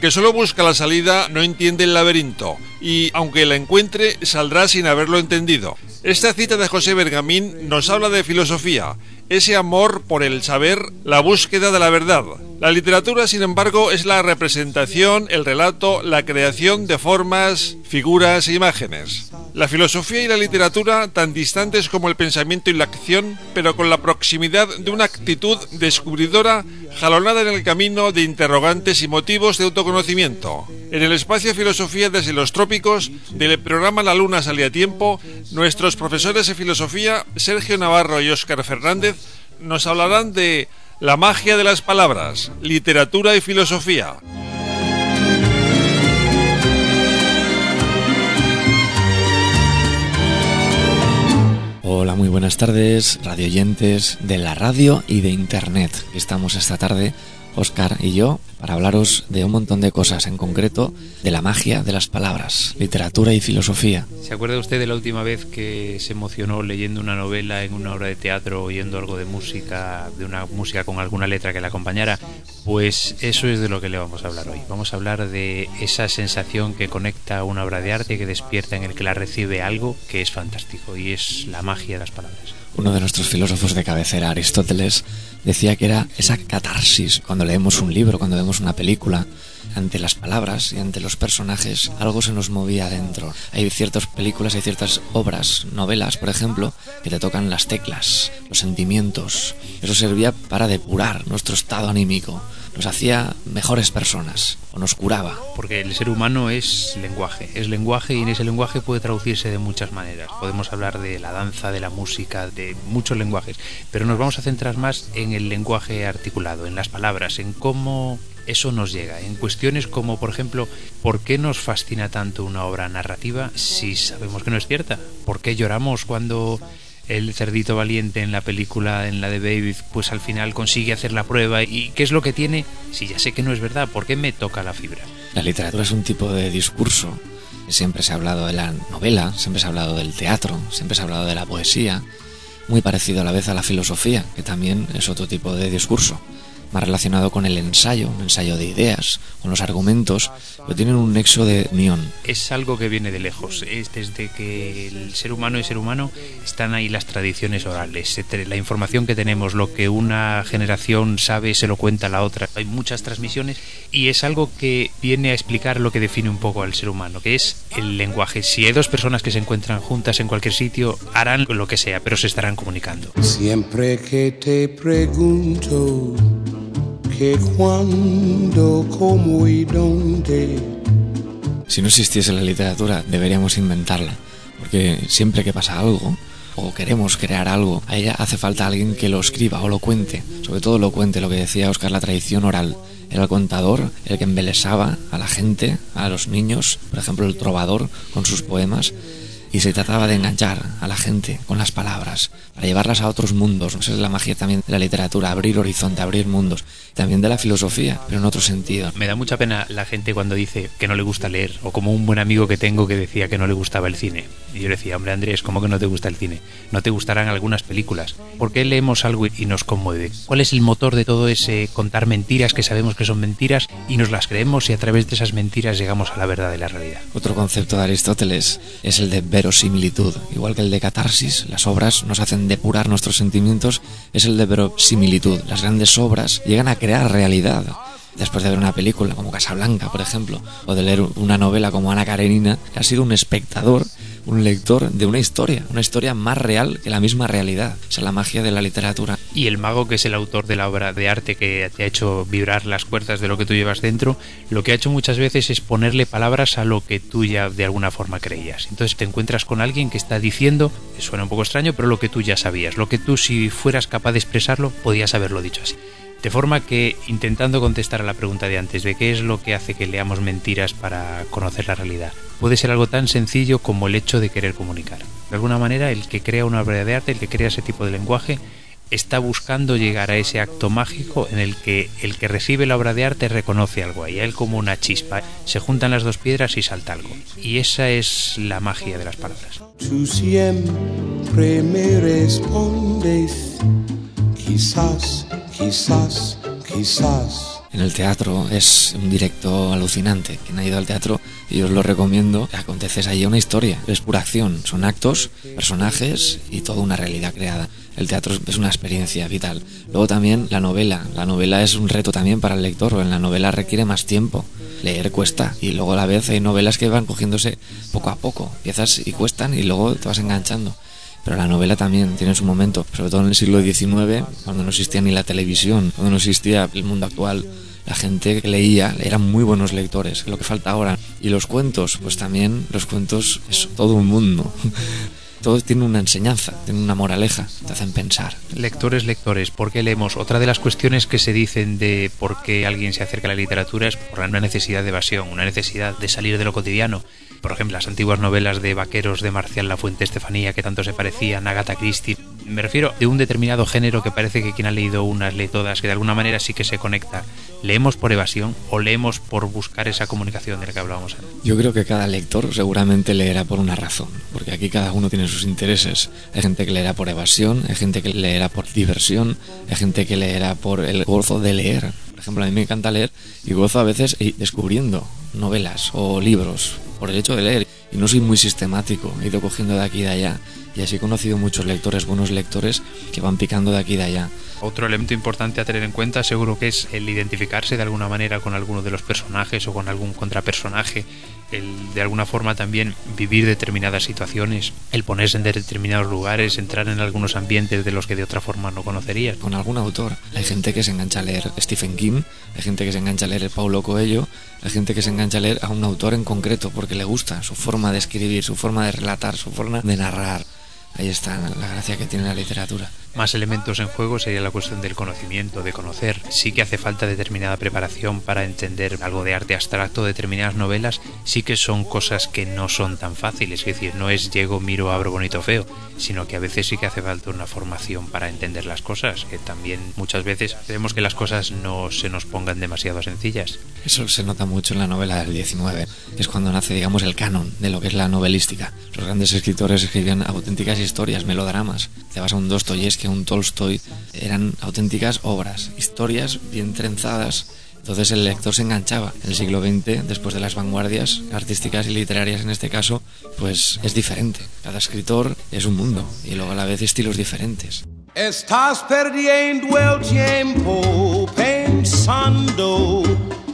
que solo busca la salida no entiende el laberinto, y aunque la encuentre, saldrá sin haberlo entendido. Esta cita de José Bergamín nos habla de filosofía, ese amor por el saber, la búsqueda de la verdad. La literatura, sin embargo, es la representación, el relato, la creación de formas, figuras e imágenes. La filosofía y la literatura, tan distantes como el pensamiento y la acción, pero con la proximidad de una actitud descubridora, jalonada en el camino de interrogantes y motivos de autoconocimiento. En el espacio Filosofía desde los Trópicos, del programa La Luna sale a tiempo, nuestros profesores de filosofía, Sergio Navarro y Óscar Fernández, nos hablarán de la magia de las palabras, literatura y filosofía. Hola, muy buenas tardes, radioyentes de la radio y de internet. Estamos esta tarde, Óscar y yo, para hablaros de un montón de cosas, en concreto de la magia de las palabras, literatura y filosofía. ¿Se acuerda usted de la última vez que se emocionó leyendo una novela en una obra de teatro, oyendo algo de música, de una música con alguna letra que la acompañara? Pues eso es de lo que le vamos a hablar hoy. Vamos a hablar de esa sensación que conecta una obra de arte, que despierta en el que la recibe algo que es fantástico, y es la magia de las palabras. Uno de nuestros filósofos de cabecera, Aristóteles, decía que era esa catarsis. Cuando leemos un libro, cuando vemos una película, ante las palabras y ante los personajes, algo se nos movía adentro. Hay ciertas películas, hay ciertas obras, novelas, por ejemplo, que te tocan las teclas, los sentimientos. Eso servía para depurar nuestro estado anímico. Nos hacía mejores personas, o nos curaba. Porque el ser humano es lenguaje, y en ese lenguaje puede traducirse de muchas maneras. Podemos hablar de la danza, de la música, de muchos lenguajes, pero nos vamos a centrar más en el lenguaje articulado, en las palabras, en cómo eso nos llega, en cuestiones como, por ejemplo, ¿por qué nos fascina tanto una obra narrativa si sabemos que no es cierta? ¿Por qué lloramos cuando el cerdito valiente en la película, en la de Baby, pues al final consigue hacer la prueba? ¿Y qué es lo que tiene? Si ya sé que no es verdad, ¿por qué me toca la fibra? La literatura es un tipo de discurso. Siempre se ha hablado de la novela, siempre se ha hablado del teatro, siempre se ha hablado de la poesía, muy parecido a la vez a la filosofía, que también es otro tipo de discurso, más relacionado con el ensayo, un ensayo de ideas, con los argumentos, pero tienen un nexo de unión. Es algo que viene de lejos, es desde que el ser humano es ser humano, están ahí las tradiciones orales, la información que tenemos, lo que una generación sabe se lo cuenta a la otra, hay muchas transmisiones, y es algo que viene a explicar lo que define un poco al ser humano, que es el lenguaje. Si hay dos personas que se encuentran juntas en cualquier sitio, harán lo que sea, pero se estarán comunicando. Siempre que te pregunto que cuándo, cómo y dónde. Si no existiese la literatura, deberíamos inventarla, porque siempre que pasa algo, o queremos crear algo, a ella hace falta alguien que lo escriba o lo cuente, sobre todo lo cuente, lo que decía Óscar, la tradición oral. Era el contador el que embelesaba a la gente, a los niños, por ejemplo el trovador con sus poemas, y se trataba de enganchar a la gente con las palabras, para llevarlas a otros mundos. Esa es la magia también de la literatura, abrir horizonte, abrir mundos. También de la filosofía, pero en otro sentido. Me da mucha pena la gente cuando dice que no le gusta leer, o como un buen amigo que tengo que decía que no le gustaba el cine. Y yo le decía, hombre Andrés, ¿cómo que no te gusta el cine? No te gustarán algunas películas. ¿Por qué leemos algo y nos conmueve? ¿Cuál es el motor de todo ese contar mentiras que sabemos que son mentiras y nos las creemos, y a través de esas mentiras llegamos a la verdad de la realidad? Otro concepto de Aristóteles es el de verosimilitud. Igual que el de catarsis, las obras nos hacen depurar nuestros sentimientos, es el de verosimilitud. Las grandes obras llegan a crear realidad. Después de ver una película como Casablanca, por ejemplo, o de leer una novela como Ana Karenina, ha sido un espectador, un lector de una historia más real que la misma realidad. Esa es la magia de la literatura. Y el mago, que es el autor de la obra de arte que te ha hecho vibrar las cuerdas de lo que tú llevas dentro, lo que ha hecho muchas veces es ponerle palabras a lo que tú ya de alguna forma creías. Entonces te encuentras con alguien que está diciendo, suena un poco extraño, pero lo que tú ya sabías, lo que tú, si fueras capaz de expresarlo, podías haberlo dicho así. De forma que, intentando contestar a la pregunta de antes de qué es lo que hace que leamos mentiras para conocer la realidad, puede ser algo tan sencillo como el hecho de querer comunicar. De alguna manera, el que crea una obra de arte, el que crea ese tipo de lenguaje, está buscando llegar a ese acto mágico en el que recibe la obra de arte reconoce algo ahí, a él como una chispa. Se juntan las dos piedras y salta algo. Y esa es la magia de las palabras. Tú siempre me respondes, quizás, quizás, quizás. En el teatro es un directo alucinante. Quien ha ido al teatro, y os lo recomiendo, acontece allí una historia. Es pura acción, son actos, personajes y toda una realidad creada. El teatro es una experiencia vital. Luego también la novela. La novela es un reto también para el lector. En la novela requiere más tiempo. Leer cuesta. Y luego a la vez hay novelas que van cogiéndose poco a poco. Empiezas y cuestan y luego te vas enganchando. Pero la novela también tiene su momento, sobre todo en el siglo XIX, cuando no existía ni la televisión, cuando no existía el mundo actual. La gente que leía eran muy buenos lectores, lo que falta ahora. Y los cuentos, pues también los cuentos es todo un mundo. Todo tiene una enseñanza, tiene una moraleja, te hacen pensar. Lectores, ¿por qué leemos? Otra de las cuestiones que se dicen de por qué alguien se acerca a la literatura es por una necesidad de evasión, una necesidad de salir de lo cotidiano. Por ejemplo, las antiguas novelas de vaqueros de Marcial Lafuente Estefanía, que tanto se parecían a Agatha Christie. Me refiero de un determinado género que parece que quien ha leído unas lee todas, que de alguna manera sí que se conecta. ¿Leemos por evasión o leemos por buscar esa comunicación de la que hablábamos antes? Yo creo que cada lector seguramente leerá por una razón, porque aquí cada uno tiene sus intereses. Hay gente que leerá por evasión, hay gente que leerá por diversión, hay gente que leerá por el gozo de leer. Por ejemplo, a mí me encanta leer y gozo a veces descubriendo novelas o libros por el hecho de leer. Y no soy muy sistemático, he ido cogiendo de aquí y de allá. Y así he conocido muchos lectores, buenos lectores, que van picando de aquí y de allá. Otro elemento importante a tener en cuenta seguro que es el identificarse de alguna manera con alguno de los personajes o con algún contrapersonaje, el de alguna forma también vivir determinadas situaciones, el ponerse en determinados lugares, entrar en algunos ambientes de los que de otra forma no conocerías. Con algún autor. Hay gente que se engancha a leer Stephen King, hay gente que se engancha a leer Paulo Coelho, hay gente que se engancha a leer a un autor en concreto porque le gusta su forma de escribir, su forma de relatar, su forma de narrar. Ahí está la gracia que tiene la literatura. Más elementos en juego sería la cuestión del conocimiento, de conocer. Sí que hace falta determinada preparación para entender algo de arte abstracto, determinadas novelas, sí que son cosas que no son tan fáciles, es decir, no es llego, miro, abro, bonito, feo, sino que a veces sí que hace falta una formación para entender las cosas, que también muchas veces queremos que las cosas no se nos pongan demasiado sencillas. Eso se nota mucho en la novela del 19, que es cuando nace, digamos, el canon de lo que es la novelística. Los grandes escritores escribían auténticas historias, melodramas. Te vas a un Dostoyevsky, a un Tolstoy, eran auténticas obras, historias bien trenzadas. Entonces el lector se enganchaba. En el siglo XX, después de las vanguardias artísticas y literarias en este caso, pues es diferente. Cada escritor es un mundo y luego a la vez estilos diferentes. Estás perdiendo el tiempo pensando.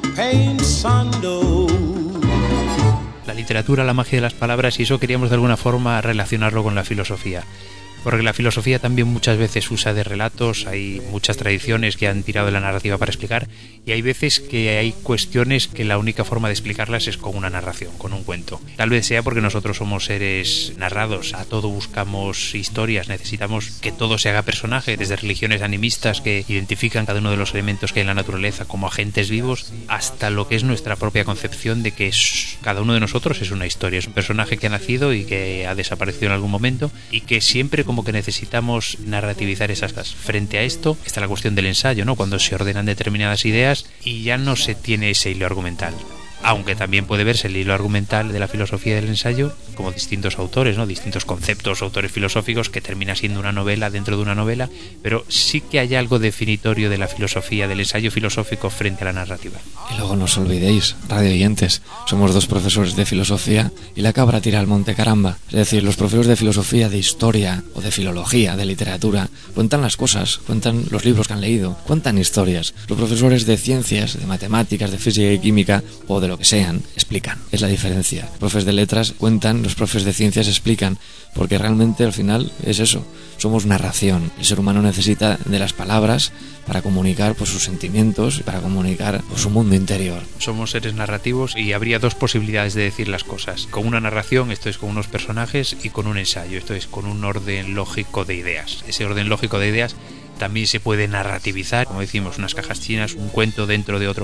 La literatura, la magia de las palabras, y eso queríamos de alguna forma relacionarlo con la filosofía. Porque la filosofía también muchas veces usa de relatos, hay muchas tradiciones que han tirado de la narrativa para explicar, y hay veces que hay cuestiones que la única forma de explicarlas es con una narración, con un cuento. Tal vez sea porque nosotros somos seres narrados, a todo buscamos historias, necesitamos que todo se haga personaje, desde religiones animistas que identifican cada uno de los elementos que hay en la naturaleza como agentes vivos, hasta lo que es nuestra propia concepción de que cada uno de nosotros es una historia, es un personaje que ha nacido y que ha desaparecido en algún momento, y que siempre como que necesitamos narrativizar esas cosas. Frente a esto está la cuestión del ensayo, ¿no? Cuando se ordenan determinadas ideas y ya no se tiene ese hilo argumental. Aunque también puede verse el hilo argumental de la filosofía del ensayo como distintos autores, ¿no? Distintos conceptos, autores filosóficos, que termina siendo una novela dentro de una novela, pero sí que hay algo definitorio de la filosofía, del ensayo filosófico frente a la narrativa. Y luego no os olvidéis, radio oyentes, somos dos profesores de filosofía y la cabra tira al monte, caramba. Es decir, los profesores de filosofía, de historia o de filología, de literatura, cuentan las cosas, cuentan los libros que han leído, cuentan historias. Los profesores de ciencias, de matemáticas, de física y química o de lo que sean, explican. Es la diferencia. Los profes de letras cuentan, los profes de ciencias explican, porque realmente al final es eso, somos narración. El ser humano necesita de las palabras para comunicar pues, sus sentimientos y para comunicar pues, su mundo interior. Somos seres narrativos y habría dos posibilidades de decir las cosas. Con una narración, esto es con unos personajes, y con un ensayo, esto es con un orden lógico de ideas. Ese orden lógico de ideas también se puede narrativizar, como decimos, unas cajas chinas, un cuento dentro de otro.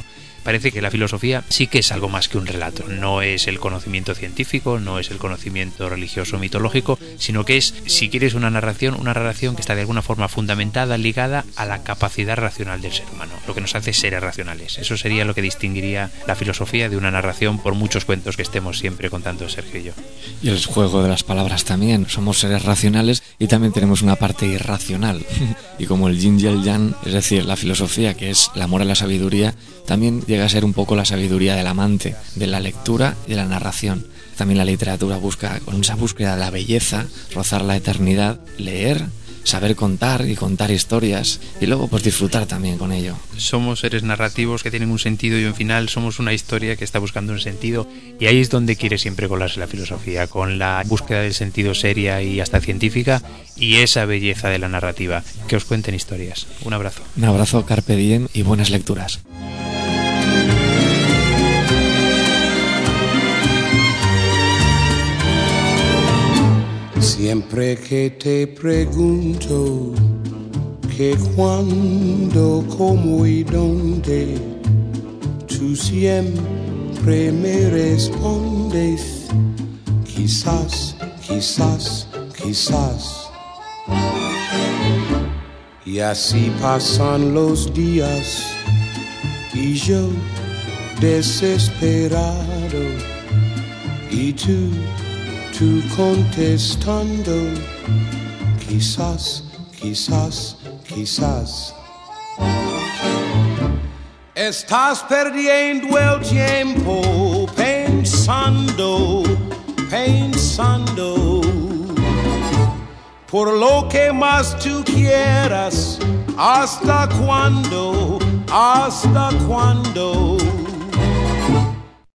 Parece que la filosofía sí que es algo más que un relato, no es el conocimiento científico, no es el conocimiento religioso mitológico, sino que es, si quieres, una narración que está de alguna forma fundamentada, ligada a la capacidad racional del ser humano, lo que nos hace seres racionales. Eso sería lo que distinguiría la filosofía de una narración, por muchos cuentos que estemos siempre contando Sergio y yo. Y el juego de las palabras también, somos seres racionales y también tenemos una parte irracional. Y como el yin y el yang, es decir, la filosofía, que es el amor a la sabiduría, también llega a ser un poco la sabiduría del amante, de la lectura y de la narración. También la literatura busca, con esa búsqueda de la belleza, rozar la eternidad, leer, saber contar y contar historias y luego pues disfrutar también con ello. Somos seres narrativos que tienen un sentido y un final, somos una historia que está buscando un sentido, y ahí es donde quiere siempre colarse la filosofía, con la búsqueda del sentido seria y hasta científica, y esa belleza de la narrativa, que os cuenten historias. Un abrazo. Un abrazo, carpe diem y buenas lecturas. Siempre que te pregunto que cuándo, cómo y dónde, tú siempre me respondes quizás, quizás, quizás. Y así pasan los días y yo desesperado, y tú contestando quizás, quizás, quizás. Estás perdiendo el tiempo pensando, pensando por lo que más tú quieras. ¿Hasta cuándo? ¿Hasta cuándo?